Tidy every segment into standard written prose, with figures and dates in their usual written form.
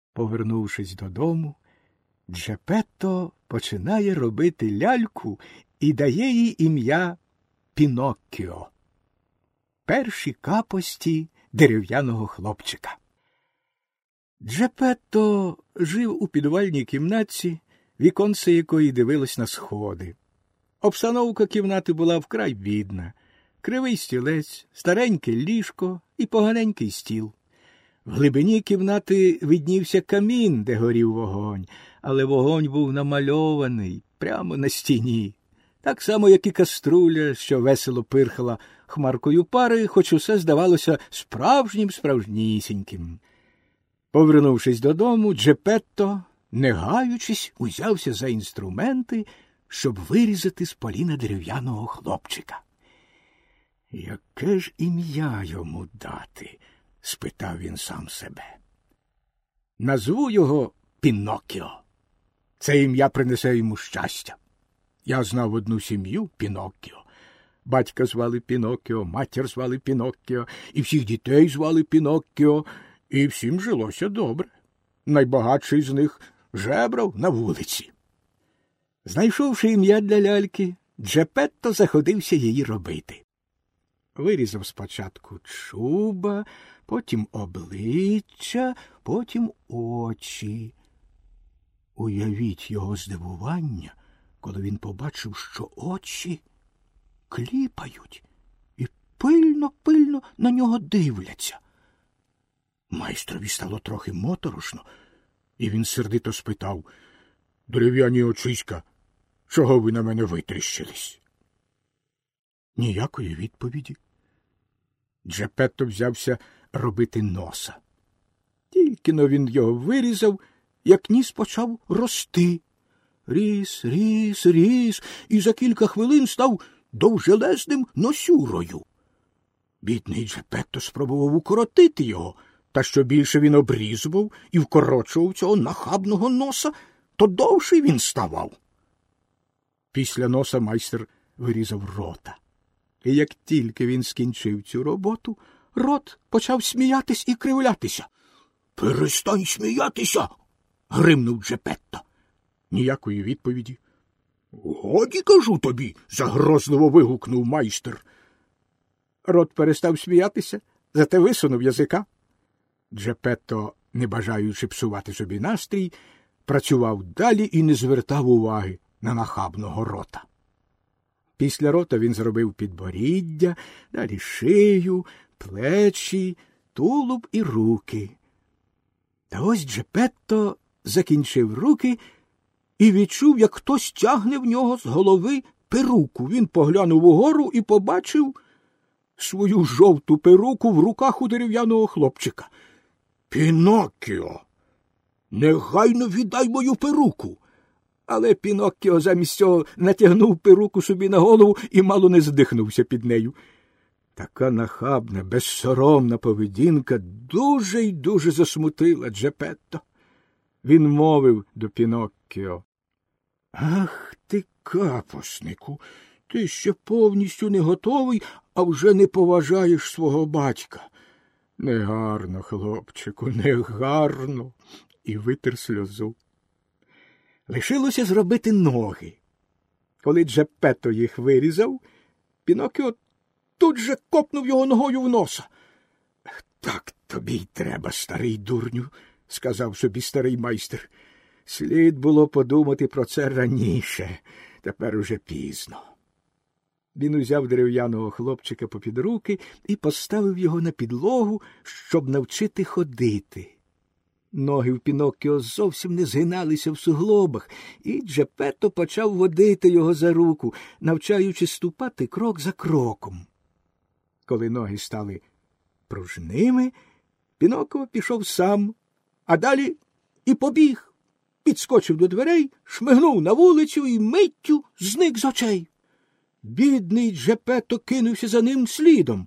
Повернувшись додому, Джепетто починає робити ляльку і дає їй ім'я Піноккіо. Перші капості дерев'яного хлопчика. Джепетто жив у підвальній кімнатці, віконце якої дивилось на сходи. Обстановка кімнати була вкрай бідна. Кривий стілець, стареньке ліжко і поганенький стіл. В глибині кімнати виднівся камін, де горів вогонь, але вогонь був намальований прямо на стіні. Так само, як і каструля, що весело пирхала хмаркою пари, хоч усе здавалося справжнісіньким. Повернувшись додому, Джепетто, не гаючись, узявся за інструменти, щоб вирізати з поліна дерев'яного хлопчика. «Яке ж ім'я йому дати?» – спитав він сам себе. «Назву його Піноккіо. Це ім'я принесе йому щастя. Я знав одну сім'ю Піноккіо. Батька звали Піноккіо, матір звали Піноккіо, і всіх дітей звали Піноккіо, і всім жилося добре. Найбагатший з них жебрав на вулиці». Знайшовши ім'я для ляльки, Джепетто заходився її робити. Вирізав спочатку чуба, потім обличчя, потім очі. Уявіть його здивування, коли він побачив, що очі кліпають і пильно на нього дивляться. Майстрові стало трохи моторошно, і він сердито спитав: «Дерев'яні очиська, чого ви на мене витріщились?» Ніякої відповіді. Джепетто взявся робити носа. Тільки-но він його вирізав, як ніс почав рости. Ріс, і за кілька хвилин став довжелезним носюрою. Бідний Джепетто спробував укоротити його, та що більше він обрізував і вкорочував цього нахабного носа, то довший він ставав. Після носа майстер вирізав рота. І як тільки він скінчив цю роботу, рот почав сміятись і кривлятися. «Перестань сміятися!» – гримнув Джепетто. Ніякої відповіді. «Годі, кажу тобі!» – загрозливо вигукнув майстер. Рот перестав сміятися, зате висунув язика. Джепетто, не бажаючи псувати собі настрій, працював далі і не звертав уваги на нахабного рота. Після рота він зробив підборіддя, далі шию, плечі, тулуб і руки. Та ось Джепетто закінчив руки і відчув, як хтось тягне в нього з голови перуку. Він поглянув угору і побачив свою жовту перуку в руках у дерев'яного хлопчика. «Піноккіо, негайно віддай мою перуку!» Але Піноккіо замість цього натягнув перуку собі на голову і мало не здихнувся під нею. Така нахабна, безсоромна поведінка дуже й дуже засмутила Джепетто. Він мовив до Піноккіо: «Ах ти, капоснику, ти ще повністю не готовий, а вже не поважаєш свого батька. Негарно, хлопчику, негарно!» І витер сльозу. Лишилося зробити ноги. Коли Джепетто їх вирізав, Піноккіо тут же копнув його ногою в носа. «Так тобі й треба, старий дурню», – сказав собі старий майстер. «Слід було подумати про це раніше, тепер уже пізно». Він узяв дерев'яного хлопчика попід руки і поставив його на підлогу, щоб навчити ходити. Ноги в Піноккіо зовсім не згиналися в суглобах, і Джепетто почав водити його за руку, навчаючи ступати крок за кроком. Коли ноги стали пружними, Піноккіо пішов сам, а далі і побіг. Підскочив до дверей, шмигнув на вулицю і миттю зник з очей. Бідний Джепетто кинувся за ним слідом.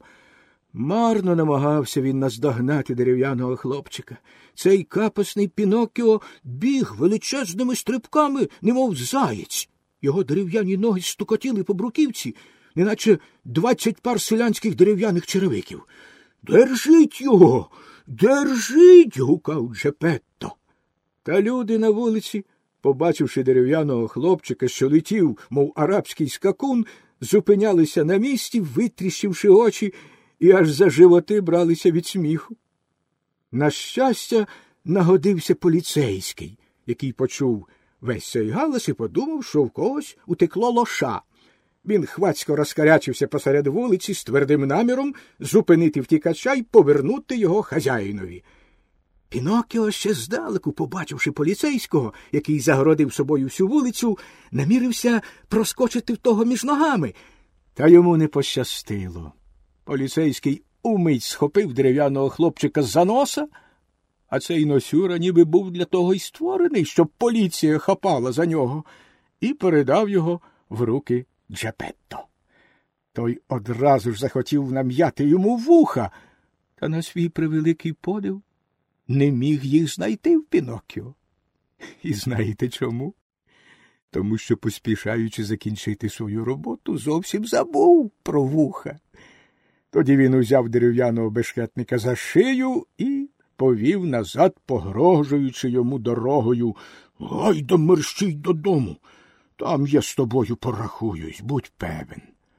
Марно намагався він наздогнати дерев'яного хлопчика. Цей капосний Піноккіо біг величезними стрибками, немов заєць. Його дерев'яні ноги стукотіли по бруківці, неначе 20 пар селянських дерев'яних черевиків. «Держіть його! Держіть!» – гукав Джепетто. Та люди на вулиці, побачивши дерев'яного хлопчика, що летів, мов арабський скакун, зупинялися на місці, витріщивши очі, і аж за животи бралися від сміху. На щастя, нагодився поліцейський, який почув весь цей галас і подумав, що в когось утекло лоша. Він хвацько розкарячився посеред вулиці з твердим наміром зупинити втікача й повернути його хазяїнові. Піноккіо ще здалеку, побачивши поліцейського, який загородив собою всю вулицю, намірився проскочити в того між ногами. Та йому не пощастило. Поліцейський умить схопив дерев'яного хлопчика за носа, а цей носюра ніби був для того й створений, щоб поліція хапала за нього, і передав його в руки Джепетто. Той одразу ж захотів нам'яти йому вуха, та на свій превеликий подив не міг їх знайти в Піноккіо. І знаєте чому? Тому що, поспішаючи закінчити свою роботу, зовсім забув про вуха. Тоді він узяв дерев'яного бешкетника за шию і повів назад, погрожуючи йому дорогою. «Гайда мерщій додому, там я з тобою порахуюсь, будь певен».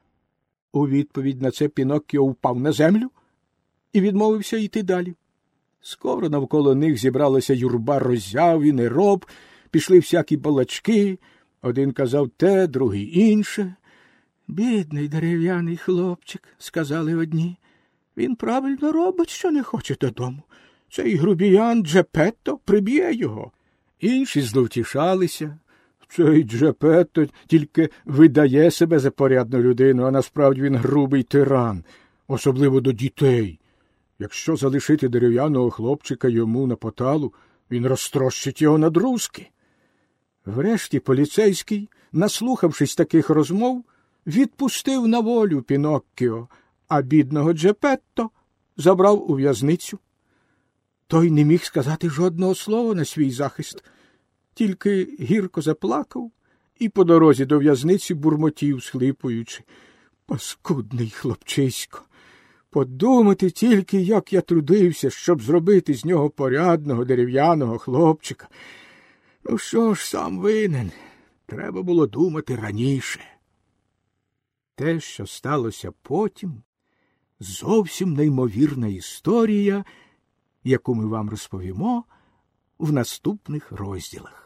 У відповідь на це Піноккіо впав на землю і відмовився йти далі. Скоро навколо них зібралася юрба роззяв і нероб, пішли всякі балачки, один казав те, другий інше. «Бідний дерев'яний хлопчик», – сказали одні, – «він правильно робить, що не хоче додому. Цей грубіян Джепетто приб'є його». Інші зловтішалися. «Цей Джепетто тільки видає себе за порядну людину, а насправді він грубий тиран, особливо до дітей. Якщо залишити дерев'яного хлопчика йому на поталу, він розтрощить його на друзки». Врешті поліцейський, наслухавшись таких розмов, відпустив на волю Піноккіо, а бідного Джепетто забрав у в'язницю. Той не міг сказати жодного слова на свій захист, тільки гірко заплакав і по дорозі до в'язниці бурмотів, схлипуючи. «Паскудний хлопчисько! Подумати тільки, як я трудився, щоб зробити з нього порядного дерев'яного хлопчика. Ну що ж, сам винен. Треба було думати раніше». Те, що сталося потім, зовсім неймовірна історія, яку ми вам розповімо в наступних розділах.